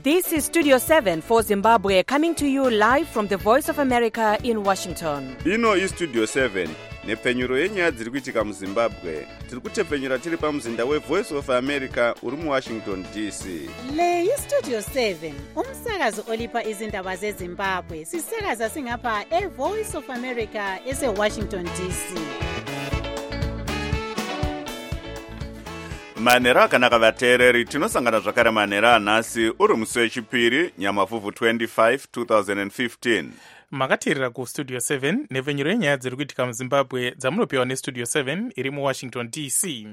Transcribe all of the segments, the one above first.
This is Studio 7 for Zimbabwe, coming to you live from the Voice of America in Washington. Ino is Studio 7, nepfenyuro yenyaya dziri kuitika muZimbabwe. Tiri kutepfenyura tiri pamuzinda weVoice of America uri muWashington DC. Le iStudio 7, umsakazo olipa izindaba zeZimbabwe. Sisakaza singapha eVoice of America eseWashington DC. Manhero akanaka vateereri, tinosangana zvakare manhero anhasi uri musi wechipiri nyamavhuvhu 25 2015. Makateerera kuStudio 7 nepfenyuro yenyaya dziri kuitika muZimbabwe dzamunopiwa neStudio 7 iri muWashington DC.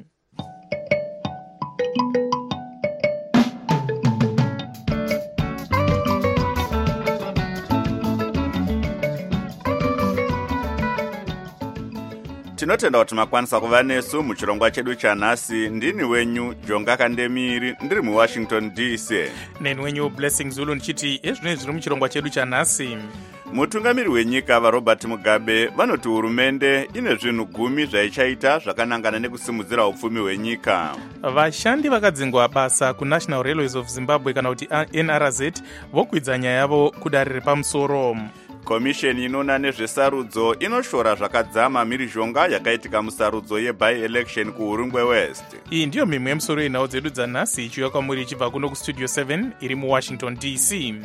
Tinotenda kuti makwanisa kuva nesu muchirongwa chedu chanhasi. Ndini wenyu Jonga Kandemiri, ndiri muWashington DC. Neni wenyu Blessing Zulu ndichiti ezvinenge zviri muchirongwa chedu chanhasi. Mutungamiri wenyika vaRobert Mugabe vanoti hurumende ine zvinhu 10 zvaichaita zvakanangana nekusimudzira upfumi hwenyika. Vashandi vakadzingwa basa kuNational Railways of Zimbabwe kana kuti NRZ vokwidza nyaya yavo kudare repamusoro. Komisheni inoona nezvesarudzo inoshora zvakadzama mhirizhonga yakaitika musarudzo yeby-election kuHurungwe West. Iyi ndiyo mimwe yemusoro yenhau dzedu dzanhasi ichiuya kwamuri ichibva kuno kuStudio 7 iri muWashington DC.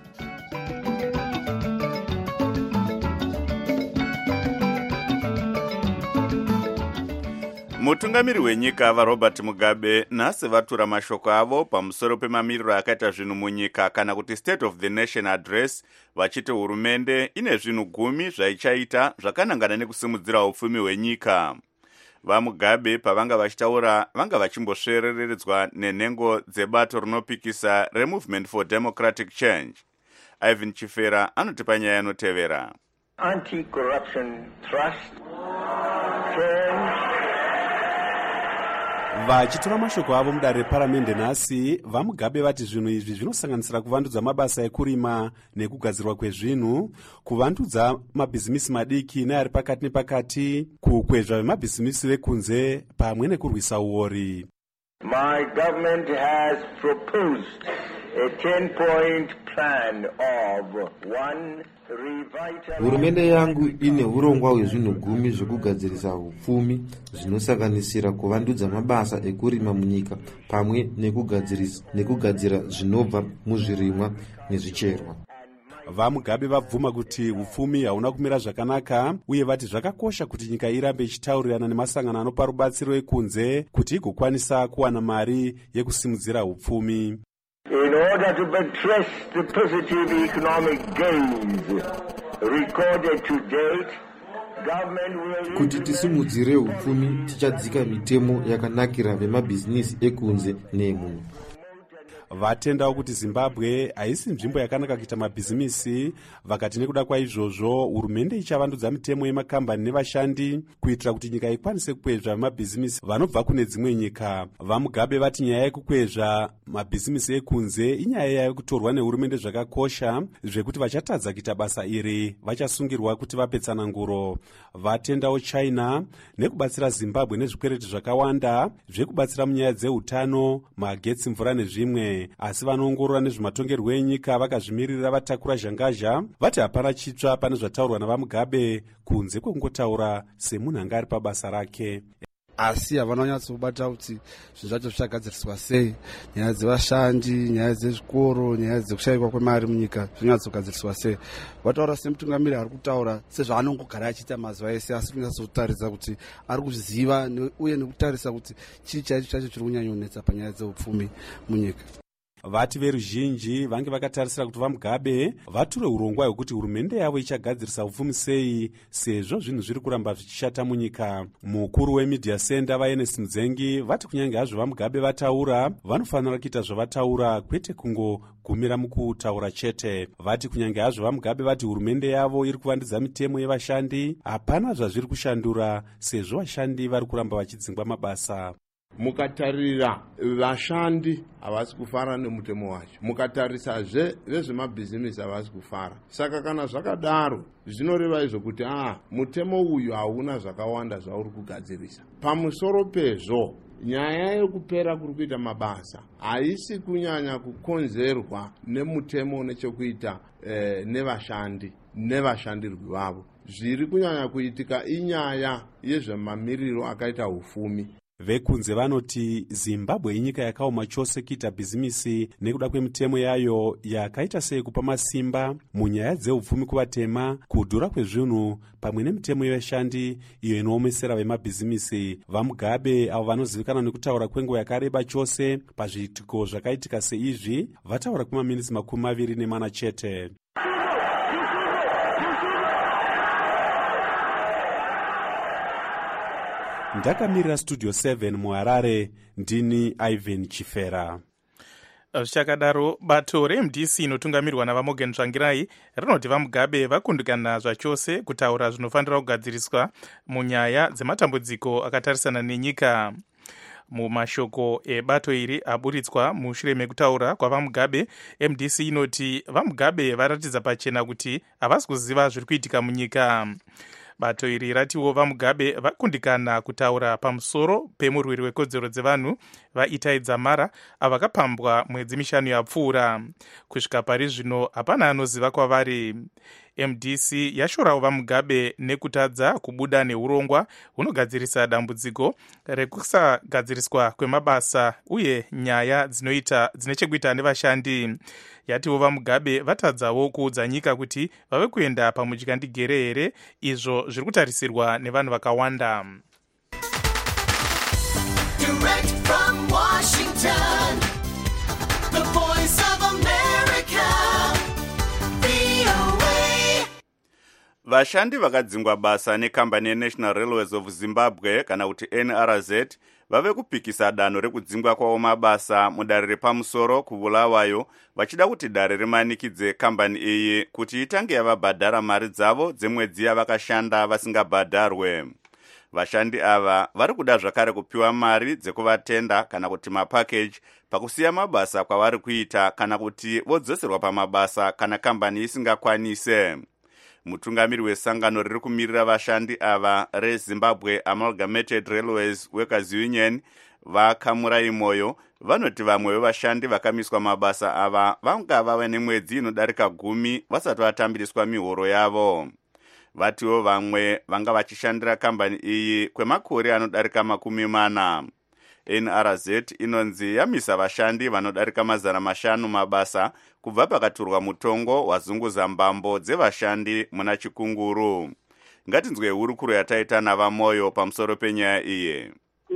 Mutungamiri wenyika vaRobert Mugabe nhasi vatura mashoko avo pamusoro pemamiriro akaita zvinhu munyika kana kuti State of the Nation Address, vachiti hurumende ine zvinhu 10 zvaichaita zvakanangana nekusimudzira upfumi hwenyika. VaMugabe pavanga vachitaura vanga vachimbosvereredzwa nenhengo dzebato rinopikisa reMovement for Democratic Change. Ivan Chifera anotipa nyaya inotevera. Anti-corruption trust change. Vachitora mashoko avo mudare reparamende nhasi, vaMugabe vati zvinhu izvi zvinosanganisira kuvandudza mabasa ekurima nekugadzirwa kwezvinhu, kuvandudza mabhizimisi madiki neari pakati nepakati, kukwezva vemabhizimisi vekunze pamwe nekurwisa uori. My government has proposed a 10-point plan of 1. Hurumende yangu ine urongwa hwezvinhu 10 zvekugadzirisa upfumi zvinosanganisira kuvandudza mabasa ekurima munyika pamwe nekugadzira zvinobva muzvirimwa nezvicherwa. VaMugabe vabvuma kuti upfumi hauna kumira zvakanaka uye vati zvakakosha kuti nyika irambe ichitaurirana nemasangano anopa rubatsiro ekunze kuti igokwanisa kuwana mari yekusimudzira upfumi. In order to buttress the positive economic gains recorded to date, government will... Kuti tisimudzire upfumi tichadzika mitemo yakanakira vemabhizinisi ekunze neemuno. Vatendawo kuti Zimbabwe haisi nzvimbo yakanaka kuita mabhizimisi, vakati nekuda kwaizvozvo hurumende ichavandudza mitemo yemakambani nevashandi kuitira kuti nyika ikwanise kukwezva mabhizimisi vanobva kune dzimwe nyika. VaMugabe vati nyaya yekukwezva mabhizimisi ekunze inyaya yekutorwa nehurumende zvakakosha zvekuti vachatadza kuita basa iri vachasungirwa kuti vape tsananguro. Vatendawo China nekubatsira Zimbabwe nezvikwereti zvakawanda zvekubatsira munyaya dzeutano, magetsi, mvura nezvimwe. Asi vanoongorora nezvematongerwo enyika vakazvimirira vatakura zhangazha vati hapana chitsva pane zvataurwa navaMugabe kunze kwekungotaura semunhu anga ari pabasa rake. Asi havana kunyatsokubata kuti zvinhu zvacho zvichagadziriswa sei, nyaya dzevashandi, nyaya dzezvikoro, nyaya dzekushayikwa kwemari munyika zvinonyatsogadziriswa sei. Vataura semutungamiri ari kutaura sezvaanongogara achiita mazuva ese, asi kunyatsotaridza kuti ari kuziva uye nekutarisa kuti chii chacho chiri kunyanyonetsa panyaya dzeupfumi munyika. Vati veruzhinji vange vakatarisira kuti vaMugabe vature urongwa hwekuti hurumende yavo ichagadzirisa upfumi sei sezvo zvinhu zviri kuramba zvichishata munyika. Mukuru weMedia Center vaEnes Mudzengi vati kunyange hazvo vaMugabe vataura vanofanira kuita zvavataura kwete kungogumira mukutaura chete. Vati kunyange hazvo vaMugabe vati hurumende yavo iri kuvandudza mitemo yevashandi hapana zvazviri kushandura sezvo vashandi vari kuramba vachidzingwa mabasa. Mukatarira vashandi havasi kufara nemutemo wacho, mukatarisazve vezvemabhizimisi havasi kufara. Saka kana zvakadaro zvinoreva izvo kuti mutemo uyu hauna zvakawanda zvauri kugadzirisa. Pamusoro pezvo nyaya yekupera kuri kuita mabasa haisi kunyanya kukonzerwa nemutemo une chekuita nevashandi nevashandirwi vavo. Zviri kunyanya kuitika inyaya yezvemamiriro akaita ufumi. Vekunze vanoti Zimbabwe inyika yakaoma chose kuita bhizimisi nekuda kwemitemo yayo yakaita sekupa masimba munyaya dzeupfumi kuvatema, kudhura kwezvinhu pamwe nemitemo yevashandi iyo inoomesera vemabhizimisi. VaMugabe avo vanozivikanwa nekutaura kwenguva yakareba chose pazviitiko zvakaitika seizvi vataura kwemaminitsi 24 chete. Ndakamirira Studio 7 muHarare, ndini Ivan Chifera. Zvichakadaro, bato reMDC inotungamirwa naVaMorgan Tsvangirai rinoti vaMugabe vakundikana zvachose kutaura zvinofanira kugadziriswa munyaya dzematambudziko akatarisana nenyika. Mumashoko ebato iri aburitswa mushure mekutaura kwavaMugabe, MDC inoti vaMugabe varatidza pachena kuti havasi kuziva zviri kuitika munyika. Bato iri ratiwo vaMugabe vakundikana kutaura pamusoro pemurwiri wekodzero dzevanhu vaItai Dzamara avo vakapambwa mwedzi 5 yapfuura. Kusvika pari zvino hapana anoziva kwavari. MDC yashorawo vaMugabe nekutadza kubuda neurongwa hunogadzirisa dambudziko rekusagadziriswa kwemabasa uye nyaya dzine chekuita nevashandi. Yatiwo vaMugabe vatadzawo kuudza nyika kuti vave kuenda pamudyandigere here, izvo zviri kutarisirwa nevanhu vakawanda. Direct from Washington, the voice of America, VOA. Vashandi vakadzingwa basa nekambani yeNational Railways of Zimbabwe kana kuti NRZ vave kupikisa danho rekudzingwa kwavo mabasa mudare repamusoro kuBulawayo, vachida kuti dare rimanikidze kambani iyi kuti itange yavabhadhara mari dzavo dzemwedzi yavakashanda vasingabhadharwe. Vashandi ava vari kuda zvakare kupiwa mari dzekuvatenda kana kuti mapakeji pakusiya mabasa kwavari kuita kana kuti vodzoserwa pamabasa kana kambani isingakwanise. Mutungamiri wesangano riri kumirira vashandi ava reZimbabwe Amalgamated Railways Workers Union vaKamurai Moyo vanoti vamwe vevashandi vakamiswa mabasa ava vanga vava nemwedzi inodarika 10 vasati vatambiriswa mihoro yavo. Vatiwo vamwe vanga vachishandira kambani iyi kwemakore anodarika 40. NRZ inonzi yamisa vashandi vanodarika 500 mabasa kubva pakaturwa mutongo wazunguza mbambo dzevashandi muna Chikunguru. Ngatinzwe hurukuro yataita navaMoyo pamusoro penyaya iyi.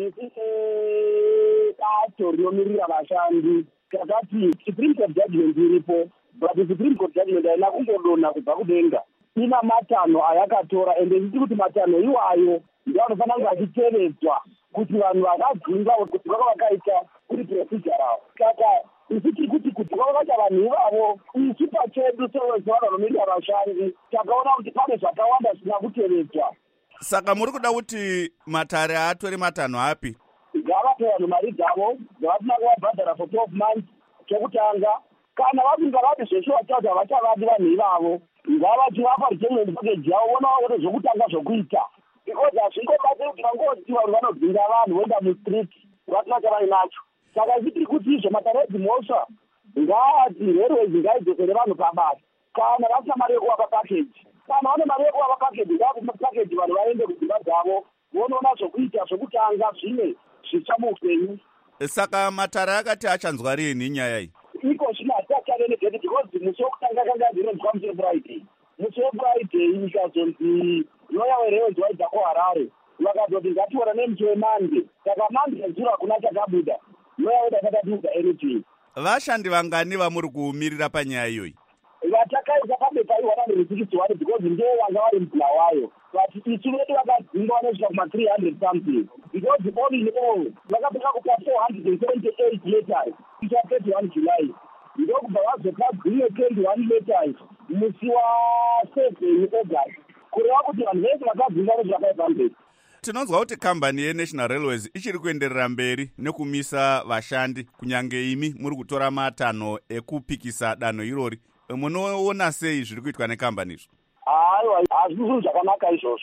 Bato rinomirira vashandi takati Supreme Court judgment iripo, but Supreme Court judgment haina kungodonha kubva kudenga. Ina matanho ayakatora ende nditi kuti matanho iwayo ndio anofanira kunge achitevedzwa kuti vanhu vakadzingwa kuti vakaita kuri procedural. Saka isiti kuti vakaita vanhu ivavo isu pachedu sevanhu vanomirira vashandi takaona kuti pane zvakawanda zvisina kutevedzwa. Saka muri kuda kuti matare atori matanho api? Ngavape vanhu mari dzavo dzavatina kuvabhadhara for 12 months chekutanga. Kana vasinga vati zveshe vataura havachavadi vanhu ivavo, ngavativapa retirement package yavo vonawo kuti zvokutanga zvokuita. Because hazvingobatsiri kuti vangoti vanhu vanodzinga vanhu voenda mustreet vasina chavanacho. Saka isitiri kuti izvo matare edzimhosva ngati railways ngaidzosere vanhu pabasa kana vasina mari yekuvapa package. Kana vane mari yekuvapa package ngavape package vanhu vaende kudzimba dzavo vonoona zvokuita zvokutanga zvimwe zvitsva muupenyu. Saka matare akati achanzwa rini nyaya iyi? Iko zvino hatiachanenegeti because musi wokutanga kanga dzinonzwa musi weFriday. Musi weFriday ikazonzi loya weRailways waibva kuHarare vakatoti ngatiora nemusi weMonday. Saka Monday zuro hakuna chakabuda. Loya wedu akatabuda anything. Vashandi vangani vamuri kuumirira panyaya iyoyi? Vatakaisa pabepa i161 because ndivo vanga vari muBulawayo. But isu vedu vakadzingwa vanosvika kuma300 something. Because all in all vakapeka kupa 478 letters. Kucha 31 July. Ndokubva vazopa dzimwe 21 letters musi wa7 August. Kureva kuti vanhu vese vakadzingwa nezvakaipa mberi. Tinonzwa kuti kambani yeNational Railways ichiri kuenderera mberi nekumisa vashandi kunyange imi muri kutora matanho ekupikisa danho irori. Munoona sei zviri kuitwa nekambani izvo? Aiwa, hazvisi zvakanaka izvozvo.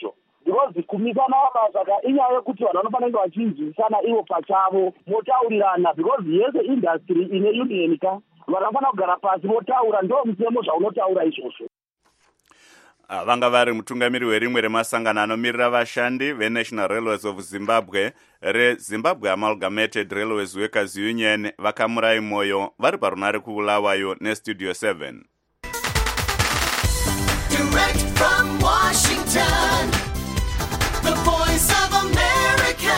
because kumisana mabasa inyaya yekuti vanhu vanofanira vachinzwisana ivo pachavo motaurirana because yese industry ine union ka vanhu vanofanira kugara pasi votaura ndo mutemo zvaunotaura izvozvo. Vanga vari mutungamiri werimwe remasangano anomirira vashandi veNational Railways of Zimbabwe reZimbabwe Amalgamated Railways Workers Union vakamurai moyo vari parunare kuBulawayo neStudio 7. Direct from Washington, the voice of America,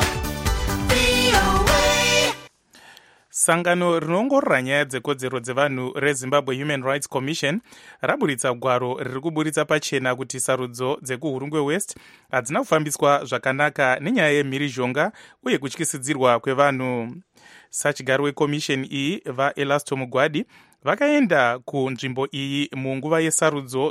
VOA. Sangano rinoongorora nyaya dzekodzero dzevanhu reZimbabwe Human Rights Commission raburitsa gwaro riri kuburitsa pachena kuti sarudzo dzekuHurungwe West hadzina kufambiswa zvakanaka nenyaya yemhirizhonga uye kutyisidzirwa kwevanhu. Sachigaro wekomisheni iyi vaElasto Mugwadi vakaenda kunzvimbo iyi munguva yesarudzo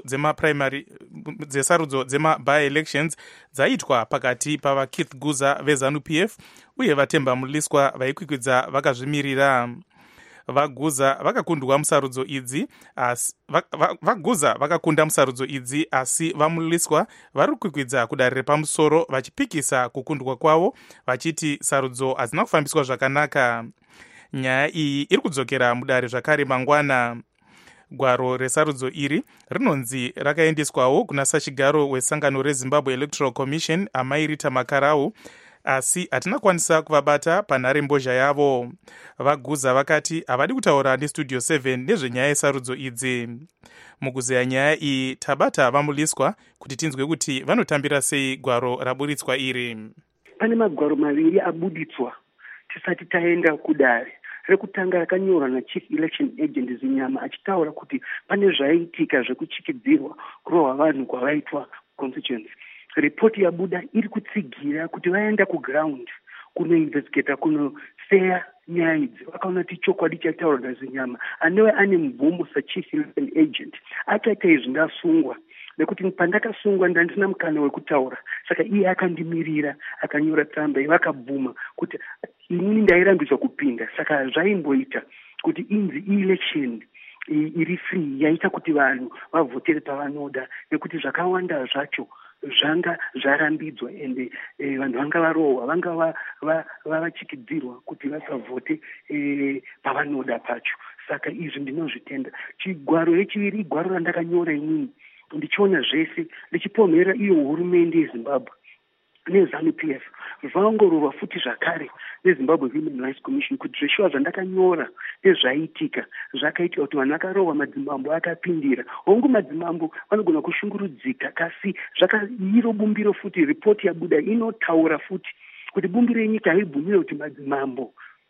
dzema-by-elections dzaitwa pakati pavaKeith Guza veZANU-PF uye vaTemba Muliswa vaikwikwidza vakazvimirira. vaGuza vakakundwa musarudzo idzi vaGuza vakakunda musarudzo idzi asi vaMuliswa vari kwikwidza kudare repamusoro vachipikisa kukundwa kwavo vachiti sarudzo hadzina kufambiswa zvakanaka. Nyaya iyi iri kudzokera mudare zvakare mangwana. Gwaro resarudzo iri rinonzi rakaendeswawo kuna sachigaro wesangano reZimbabwe Electoral Commission Amairita Makarau, asi hatina kwanisa kuvabata panhare mbozha yavo. vaGuza vakati havadi kutaura neStudio 7 nezvenyaya yesarudzo idzi. Mukuzeya nyaya iyi tabata vaMuliswa kuti tinzwe kuti vanotambira sei gwaro raburitswa iri. Pane magwaro maviri abuditswa tisati taenda kudare. Rekutanga rakanyorwa naChief Election Agent Zinyama achitaura kuti pane zvaitika zvekuchikidzirwa kurohwa vanhu kwavaitwa constituency. Ripoti yabuda iri kutsigira kuti vaenda kuground kunoinvestigata kunoseya nyaya idzi. Vakaona kuti chokwadi chataurwa naZinyama anove ane mvumo saChief Election Agent akaita izvi ndasungwa nekuti pandakasungwa ndandina mukana wekutaura, saka iye akandimirira akanyora tsamba vakabvuma kuti inini ndairambidzwa kupinda. Saka zvaimboita kuti inzi election iri free yaita kuti vanhu vavhotere pavanoda nekuti zvakawanda zvacho zvanga zvarambidzwa ende vanhu vanga varohwa vanga vachikidzirwa kuti vasavhote pavanoda pacho. Saka izvi ndinozvitenda. Chigwaro rechiviri igwaro randakanyora inini ndichiona zvese ndichipomhera iyo hurumende yeZimbabwe neZANU-PF zvaongororwa futi zvakare neZimbabwe Human Rights Commission kuti zveshuwa zvandakanyora nezvaitika zvakaita kuti vanhu vakarohwa madzimambo akapindira. Hongu madzimambo vanogona kushungurudzika kasi zvakairo bumbiro futi ripoti yabuda inotaura futi kuti bumbiro yenyika haibvumire kuti madzimambo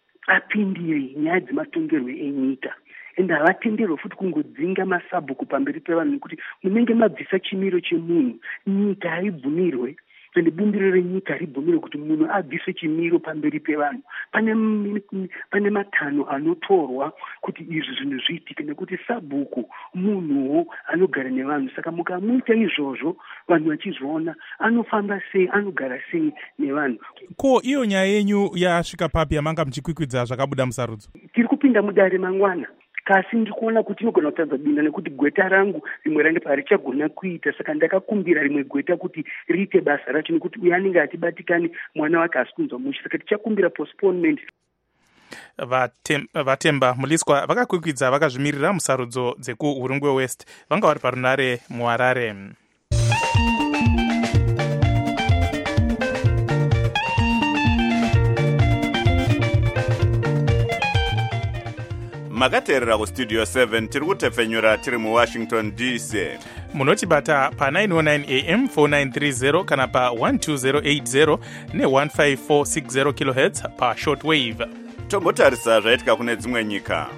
apindire nyaya dzematongerwo enyika. Ende havatenderwe futi kungodzinga masabhuku pamberi pevanhu nekuti munenge mabvisa chimiro chemunhu. Nyika haibvumirwe ende bumbiro renyika ribvumirwe kuti munhu abvise chimiro pamberi pevanhu. Pane matanho anotorwa kuti izvi zvinhu zviitike nekuti sabhuku munhuwo anogara nevanhu. Saka mukamuita izvozvo vanhu vachizviona anofamba sei, anogara sei nevanhu. Ko iyo nyaya yenyu yasvika papi yamanga muchikwikwidza zvakabuda musarudzo? Tiri kupinda mudare mangwana. Kasi ndikuona kuti inogona kutadza binda nekuti gweta rangu rimwe range richagona kuita. Saka ndakakumbira rimwe gweta kuti riite basa racho nekuti uye anenge atibatikani mwana wake asi kunzwa musha. Saka tichakumbira postponement. Vatemba Muliswa vakakwikwidza vakazvimirira musarudzo dzekuHurungwe West vanga vari parunare muHarare. Makateerera kuStudio 7 tiri kutepfenyura tiri muWashington DC. Munotibata pa909 AM 4930 kana pa 12080 ne15460 kHz pa shortwave. Tombotarisa zvaitika kune dzimwe nyika.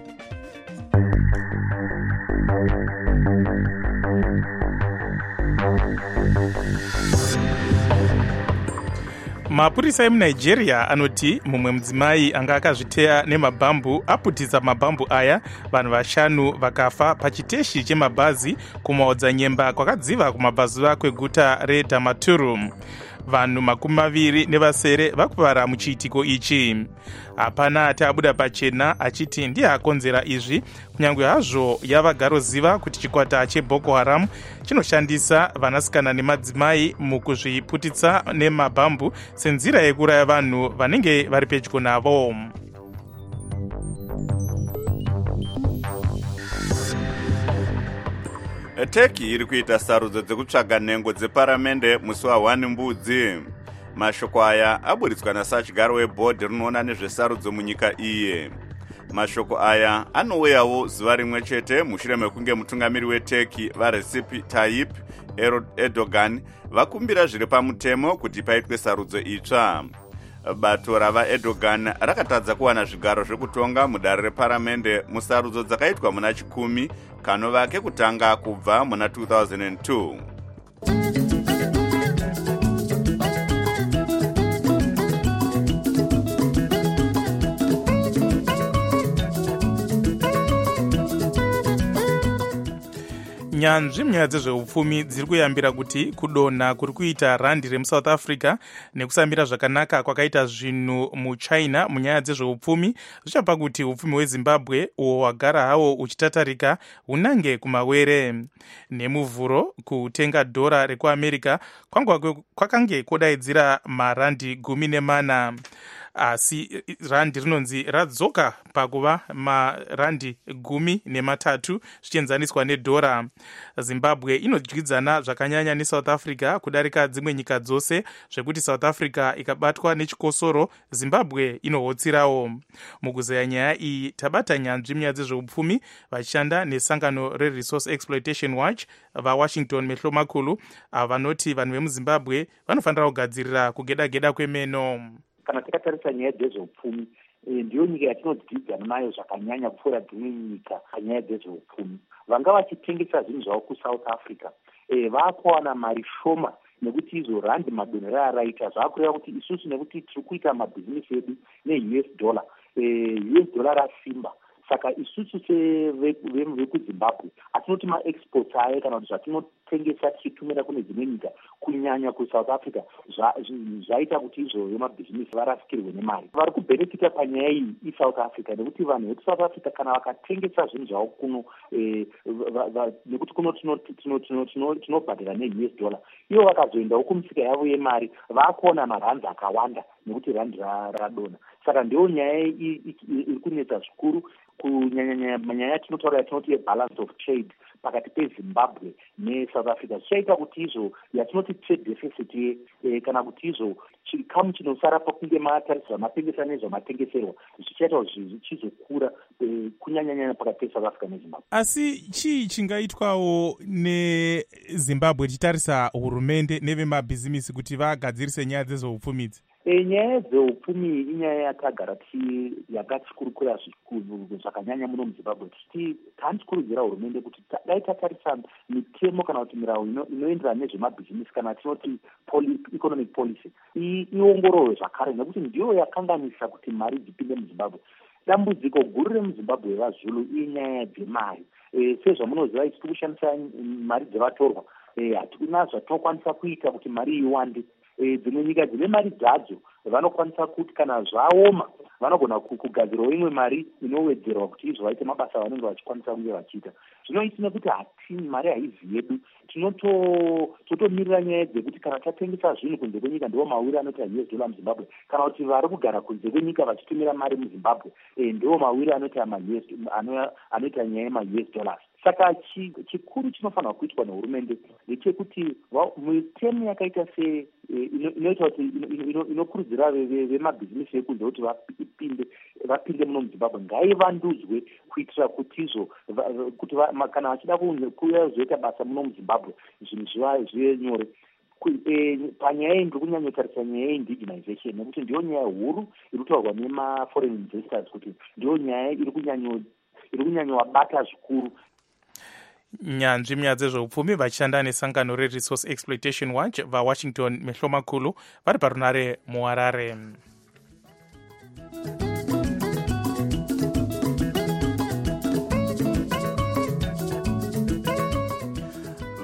Mapurisa emuNigeria anoti mumwe mudzimai anga akazviteya nemabhambu aputisa mabhambu aya vanhu 5 vakafa pachiteshi chemabhazi kumaodzanyemba kwakadziva kumabvazuva kweguta reDamaturu. vanhu 27 vakuvara muchiitiko ichi. Hapana atabuda pachena achiti ndiye akonzera izvi, kunyange hazvo yava garoziva kuti chikwata cheBoko Haram chinoshandisa vanasikana nemadzimai mukuzviputitsa nemabhambu senzira yekuraya vanhu vanenge vari pedyo navo. Turkey iri kuita sarudzo dzekutsvaga nhengo dzeparamende musi wa1 Mbudzi. Mashoko aya aburitswa nasachigaro webhodhi rinoona nezvesarudzo munyika iye. Mashoko aya anouyawo zuva rimwe chete mushure mekunge mutungamiri weTurkey vaRecep Tayyip Erdogan vakumbira zviri pamutemo kuti paitwe sarudzo itsva. Bato ravaErdogan rakatadza kuwana zvigaro zvekutonga mudare reparamende musarudzo dzakaitwa muna 10 kanova kekutanga kubva muna 2002. Nyanzvi munyaya dzezveupfumi dziri kuyambira kuti kudonha kuri kuita randi remuSouth Africa nekusambira zvakanaka kwakaita zvinhu muChina munyaya dzezveupfumi zvichapa kuti upfumi hweZimbabwe uwo hwagara hawo uchitatarika hunange kumawere. Nemuvhuro kutenga dhora rekuAmerica kwakange kodaidzira marandi 14. Asi randi rinonzi radzoka pakuva marandi 13 zvichienzaniswa nedhora. Zimbabwe inodyidzana zvakanyanya neSouth Africa kudarika dzimwe nyika dzose, zvekuti South Africa ikabatwa nechikosoro Zimbabwe inohotsirawo. Mukuzeya nyaya iyi tabata nyanzvi munyaya dzezveupfumi vachishanda nesangano reResource Exploitation Watch vaWashington Mehlo Makulu vanoti vanhu vemuZimbabwe vanofanira kugadzirira kugedageda kwemeno. Kana takatarisa nyaya dzezveupfumi, ndiyo nyika yatinodzidzana nayo zvakanyanya kupfuura dzimwe nyika panyaya dzezveupfumi. Vanga vachitengesa zvinhu zvavo kuSouth Africa vakuwana mari shoma nekuti izo randi madonhero araita zvakureva kuti isusu nekuti tiri kuita mabhizinesi edu neUS dollar, US dollar rasimba. Saka isusu vekuZimbabwe hatinoti maexports aye kana kuti zvatinotengesa tichitumira kune dzimwe nyika kunyanya kuSouth Africa zvaita kuti izvo vemabhizinesi varasikirwe nemari. Vari kubenefita panyaya iyi iSouth Africa nekuti vanhu vekuSouth Africa kana vakatengesa zvinhu zvavo kuno nekuti kuno tinobhadhara neUS dollar, ivo vakazoendawo kumisika yavo yemari vakuona marandi akawanda nekuti randi radonha. Saka ndiyo nyaya iri kunetsa zvikuru kunyanya manyaya yatinotaura yatinoti yebalance of trade pakati peZimbabwe neSouth Africa. Zvichaita kuti izvo yatinoti trade deficit kana kuti izvo chikamu chinosara pakunge matarisirwa mapengesa nezvamatengeserwa zvichaita kuti zvichizokura kunyanyanya pakati peSouth Africa neZimbabwe. Asi chii chingaitwawo neZimbabwe tichitarisa hurumende nevemabhizimisi kuti vagadzirise nyaya dzezveupfumidzi? Nyaya dzeupfumi inyaya yakagara yakatikurukura zvakanyanya muno muZimbabwe. Tandikurudzira hurumende kuti dai tatarisa mitemo kana kuti mirau inoenderana nezvemabhizinesi kana tinoti economic policy iongororwe zvakare, nekuti ndiyo yakanganisa kuti mari dzipinde muZimbabwe. Dambudziko guru remuZimbabwe vaZulu inyaya dzemari. Sezvamunoziva isi tiri kushandisa mari dzevatorwa, hatina zvatinokwanisa kuita kuti mari iwande. Dzimwe nyika dzine mari dzadzo vanokwanisa kuti kana zvaoma vanogona kugadzirawo imwe mari inowedzerwa kuti izvo vaite mabasa vanenge vachikwanisa kunge vachiita. Zvino isina kuti hatini mari haizi yedu, totomirira nyaya dzekuti kana tatengesa zvinhu kunze kwenyika ndiwo mawiri anoita US dollar muZimbabwe, kana kuti vari kugara kunze kwenyika vachitumira mari muZimbabwe ndiwo mawiri anoita nyaya yemaUS dollars. Saka chikuru chinofanirwa kuitwa nehurumende ndechekuti mitemo yakaita inoita kuti inokurudzira vemabhizinesi ekunze kuti vapinde muno muZimbabwe ngaivandudzwe kuitira kuti izvo kuti kana vachida kuzoita basa muno muZimbabwe zvinhu zvive nyore. Panyaya iyi ndiri kunyanyotarisa nyaya yeindigenization nekuti ndiyo nyaya huru iri kutaurwa nemaforeign investors kuti ndiyo nyaya iri kunyanyowabata zvikuru. Nyanzvi munyaya dzezveupfumi vachishanda nesangano reResource Exploitation Watch vaWashington Mehlo Makulu vari parunare muHarare.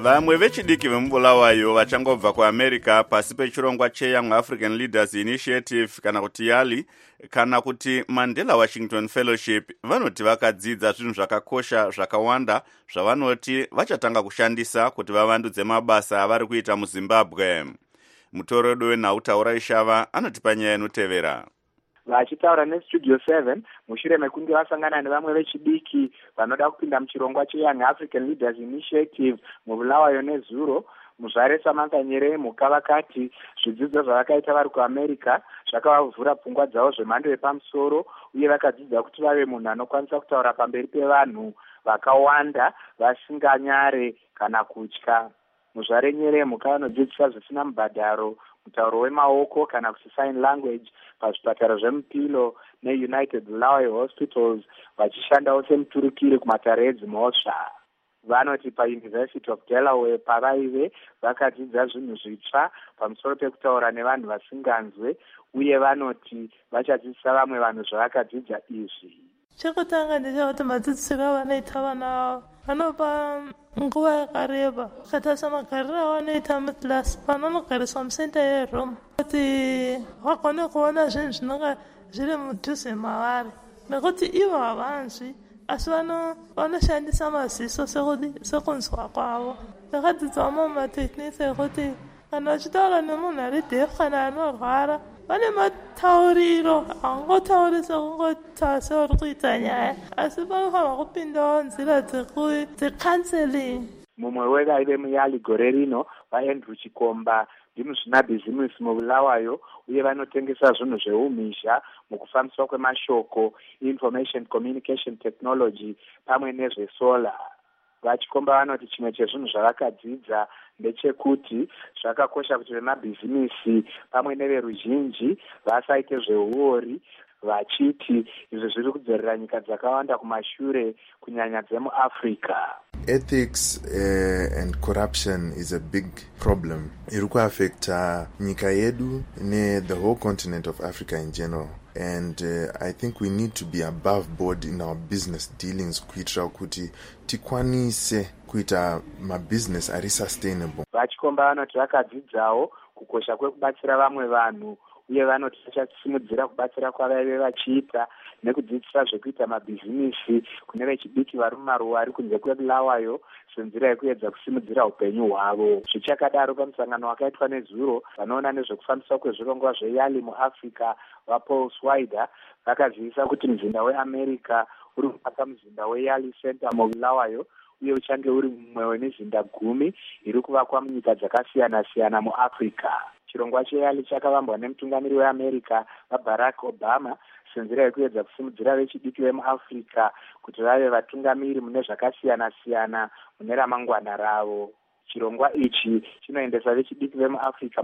Vamwe vechidiki vemubulawayo vachangobva kuAmerica pasi pechirongwa cheYoung African Leaders Initiative kana kuti YALI kana kuti Mandela Washington Fellowship vanoti vakadzidza zvinhu zvakakosha zvakawanda zvavanoti vachatanga kushandisa kuti vavandudze mabasa avari kuita muZimbabwe. Mutorodo wenhautaura ishava anotipa nyaya inotevera. Vachitaura neStudio 7 mushure mekunge vasangana nevamwe vechidiki vanoda kupinda muchirongwa cheYoung African Leaders Initiative mubulawayo nezuro, muzvare Samantha Nyerere Mhuka vakati zvidzidzo zvavakaita vari kuAmerica zvakavavhura pfungwa dzavo zvemhando yepamusoro uye vakadzidza kuti vave munhu anokwanisa kutaura pamberi pevanhu vakawanda vasinganyare kana kutya. Muzvare Nyerere Mhuka vanodzidzisa zvisina mubhadharo mutauro wemaoko kana kuti sign language pazvipatara zvemupilo neUnited Bulawayo Hospitals vachishandawo semuturukiri kumatare edzimhosva. Vanoti paUniversity of Delaware pavaive vakadzidza zvinhu zvitsva pamusoro pekutaura nevanhu vasinganzwe uye vanoti vachadzidzisa vamwe vanhu zvavakadzidza izvi. Chekutanga ndechekuti madzidzisiro avanoita vana vanopa nguva yakareba kutarisa magariro avanoita mukilasi panonogariswa musenta yeroom kuti vagone kuona zvinhu zvinenge zviri mudhuze mavari nekuti ivo havanzwi asi vanoshandisa maziso sekunzwa kwavo. Ndakadzidzawo mamwe mateknisi ekuti kana vachitaura nemunhu ari defu kana anorwara vane matauriro haungotauri sekungotaura seuri kuita nyaya asi panofanirwa kupindawo nzira dzecounseling. Mumwe wevaive muYALI gore rino vaAndrew Chikomba ndimuzvinabhizimisi mubulawayo uye vanotengesa zvinhu zveumhizha mukufambiswa kwemashoko, information communication technology pamwe nezvesolar. Vachikomba vanoti chimwe chezvinhu zvavakadzidza ndechekuti zvakakosha kuti vemabhizimisi pamwe neveruzhinji vasaite zveuori vachiti izvi zviri kudzorera nyika dzakawanda kumashure kunyanya dzemuAfrica. Ethics and corruption is a big problem. Iri kuaffecta nyika yedu the whole continent of Africa in general. And I think we need to be above board in our business dealings kuitira kuti tikwanise kuita mabusiness ari sustainable. Vachikomba vanoti vakadzidzawo kukosha kwekubatsira vamwe vanhu uye vanoti vachasimudzira kubatsira kwavaive vachiita nekudzidzisa zvekuita mabhizimisi kune vechidiki vari mumaruwa ari kunze kwebulawayo senzira yekuedza kusimudzira upenyu hwavo. Zvichakadaro pamusangano wakaitwa nezuro vanoona nezvekufambiswa kwezvirongwa zveYALI muAfrica vaPaul Swider vakazivisa kuti muzinda weAmerica uri kuvaka muzinda weYALI Center mubulawayo uye uchange uri mumwe wemizinda 10 iri kuvakwa munyika dzakasiyana-siyana muAfrica. Chirongwa cheYALI chakavambwa nemutungamiri weAmerica vaBarack Obama senzira yekuedza kusimudzira vechidiki vemuAfrica kuti vave vatungamiri mune zvakasiyana-siyana mune ramangwana ravo. Chirongwa ichi chinoendesa vechidiki vemuAfrica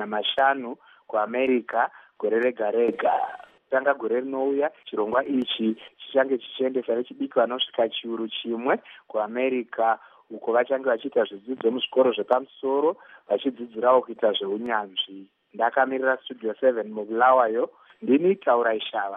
500 kuAmerica gore rega-rega. Tanga gore rinouya chirongwa ichi chichange chichiendesa vechidiki vanosvika 1,000 kuAmerica uko vachange vachiita zvidzidzo muzvikoro zvepamusoro vachidzidzirawo kuita zveunyanzvi. Ndakamirira Studio 7 mubulawayo ndini Taura Ishava.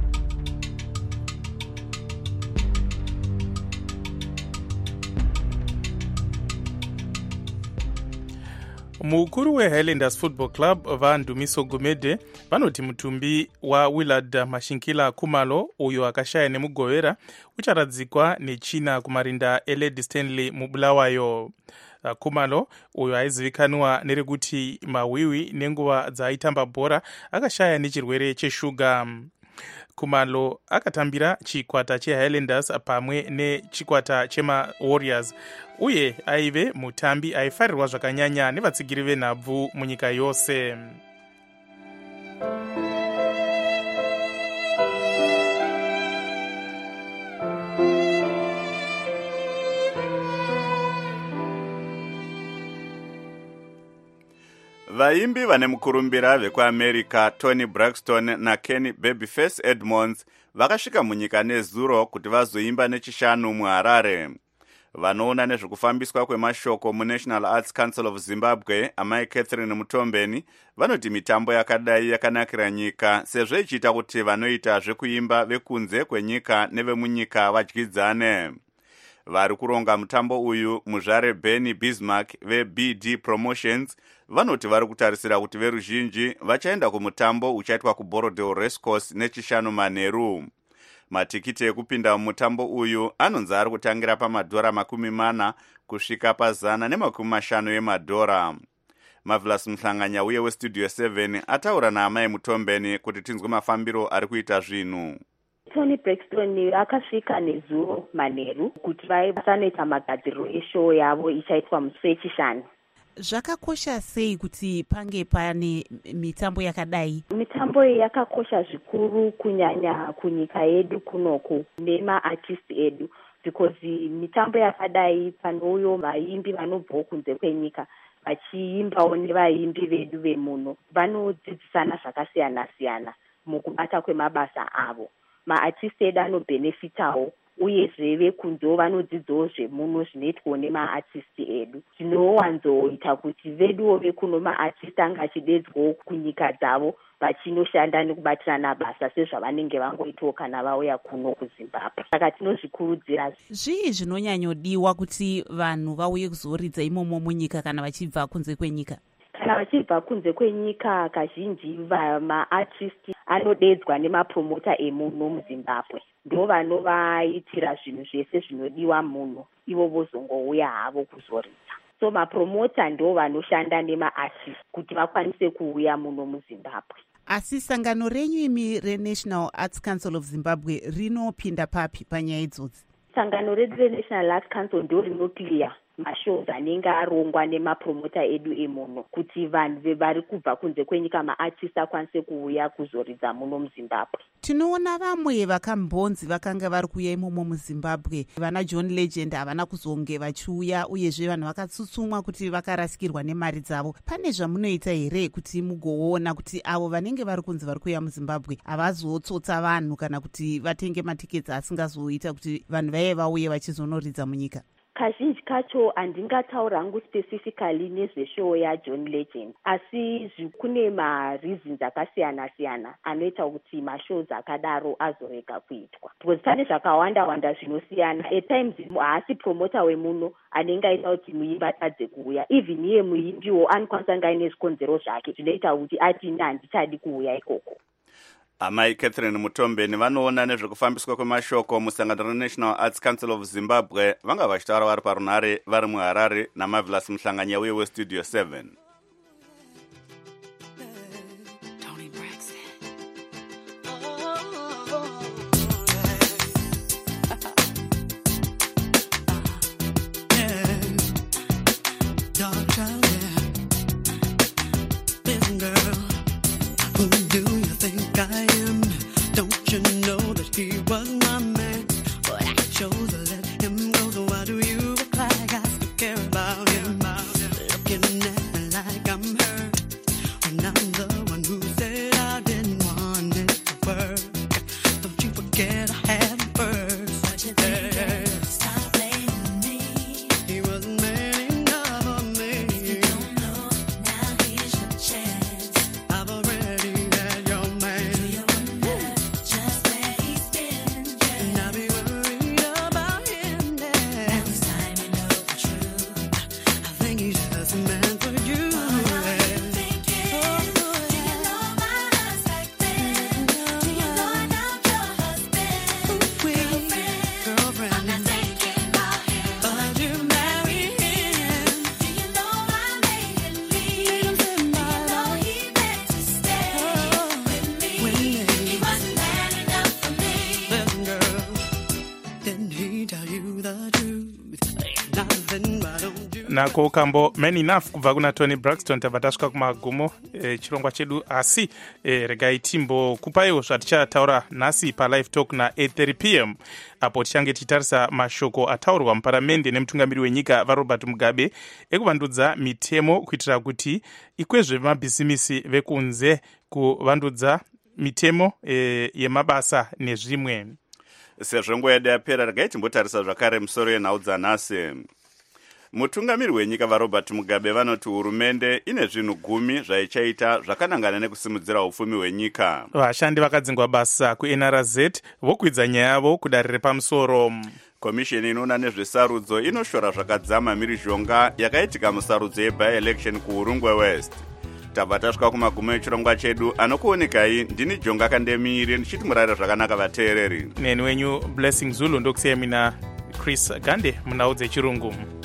Mukuru weHighlanders Football Club vaNdumiso Gumede vanoti mutumbi waWillard Mashinkila Khumalo uyo akashaya nemugovera ucharadzikwa nechina kumarinda eLady Stanley mubulawayo. Khumalo uyo aizivikanwa nerekuti mawiwi nenguva dzaaitamba bhora akashaya nechirwere cheshuga. Khumalo akatambira chikwata cheHighlanders pamwe nechikwata chemaWarriors uye aive mutambi aifarirwa zvakanyanya nevatsigiri venhabvu munyika yose. Vaimbi vane mukurumbira vekuAmerica Tony Braxton naKenny Babyface Edmonds vakasvika munyika nezuro kuti vazoimba nechishanu muHarare. Vanoona nezvekufambiswa kwemashoko muNational Arts Council of Zimbabwe amai Catherine Mutombeni vanoti mitambo yakadai yakanakira nyika sezvo ichiita kuti vanoita zvekuimba vekunze kwenyika nevemunyika vadyidzane. vari kuronga mutambo uyu muzvare Benny Bismarck veBD Promotions vanoti vari kutarisira kuti veruzhinji vachaenda kumutambo uchaitwa kuBorodale Racecourse nechishanu manheru. Matikiti ekupinda mumutambo uyu anonzi ari kutangira pamadhora 40 kusvika pa150 emadhora. Marvelous Mhlanganya uye westudio 7 ataura naamai Mutombeni kuti tinzwe mafambiro ari kuita zvinhu. Tony Braxton akasvika nezuro manheru kuti vasanoita magadziriro eshow yavo ichaitwa musi wechishanu. Zvakakosha sei kuti pange pane mitambo yakadai? Mitambo iyi yakakosha zvikuru kunyanya kunyika yedu kunoku nemaartist edu, because mitambo yakadai panouyo vaimbi vanobvawo kunze kwenyika vachiimbawo nevaimbi vedu vemuno vanodzidzisana zvakasiyana-siyana mukubata kwemabasa avo. Maartist edu anobhenefitawo uyezve vekunzewo vanodzidzawo zvemuno zvinoitwawo nemaartist edu. Zvinowanzoita kuti veduwo vekuno maartist anga achidedzwawo kunyika dzavo vachinoshanda nekubatirana basa sezvavanenge vangoitawo kana vauya kuno kuZimbabwe. Saka tinozvikurudzira. Zvii zvinonyanyodiwa kuti vanhu vauye kuzoridza imomo munyika kana vachibva kunze kwenyika? Kana vachibva kunze kwenyika kazhinji maartist anodedzwa nemapromota emuno muZimbabwe. Ndo vanovaitira zvinhu zvese zvinodiwa muno, ivo vozongouya havo kuzoridza. So mapromota ndo vanoshanda nemaartist kuti vakwanise kuuya muno muZimbabwe. Asi sangano renyu imi reNational Arts Council of Zimbabwe rinopinda papi panyaya idzodzi? Sangano redu reNational Arts Council ndo rinoclear mashows anenge arongwa nemapromota edu emuno kuti vanhu vari kubva kunze kwenyika maartist akwanise kuuya kuzoridza muno muZimbabwe. Tinoona vamwe vakambonzi vakanga vari kuuya imomo muZimbabwe, vana John Legend havana kuzonge vachiuya, uyezve vanhu vakatsutsumwa kuti vakarasikirwa nemari dzavo. Pane zvamunoita here kuti mugoona kuti avo vanenge vari kunze vari kuuya muZimbabwe havazotsotsa vanhu kana kuti vatenge matiketsi asingazoita kuti vanhu vaiye vauye vachizonoridza munyika? Kazhinji kacho handingataura hangu specifically nezveshow yaJohn Legend, asi kune mareasons akasiyana-siyana anoita kuti mashows akadaro azorega kuitwa. Because pane zvakawanda zvinosiyana. At times haasi promota wemuno anenge aita kuti muimbi atadze kuuya. Even iye muimbiwo anokwanisa kunge aine zvikonzero zvake zvinoita kuti ati handichadi kuuya ikoko. Amai Catherine Mutombeni vanoona nezvekufambiswa kwemashoko musangano reNational Arts Council of Zimbabwe vanga vachitaura vari parunare vari muHarare naMarvelous Mhlanganya uye westudio 7. nako kambo man enough kubva kuna Tony Braxton tabva tasvika kumagumo chirongwa chedu, asi regai timbokupaiwo zvaticataura nhasi palive talk na8:30 p.m. apo tichange tichitarisa mashoko ataurwa muparamende nemutungamiri wenyika vaRobert Mugabe ekuvandudza mitemo kuitira kuti ikwezve mabhisimisi vekunze kuvandudza mitemo yemabasa nezvimwe. Sezvo nguva yedu yapera, regai timbotarisa zvakare musoro yenhau dzanhasi. Mutungamiri wenyika vaRobert Mugabe vanoti hurumende ine zvinhu 10 zvaichaita zvakanangana nekusimudzira upfumi hwenyika. Vashandi vakadzingwa basa kuNRZ vokwidza nyaya yavo kudare repamusoro. komisheni inoona nezvesarudzo inoshora zvakadzama mhirizhonga yakaitika musarudzo yebi-election kuurungwe west. tabva tasvika kumagumo echirongwa chedu. Anokuonekai ndini Jonga Kandemiri ndichiti murayira zvakanaka vateereri. Neni wenyu Blessing Zulu ndokusiyai mina Chris Gande munhau dzechirungu.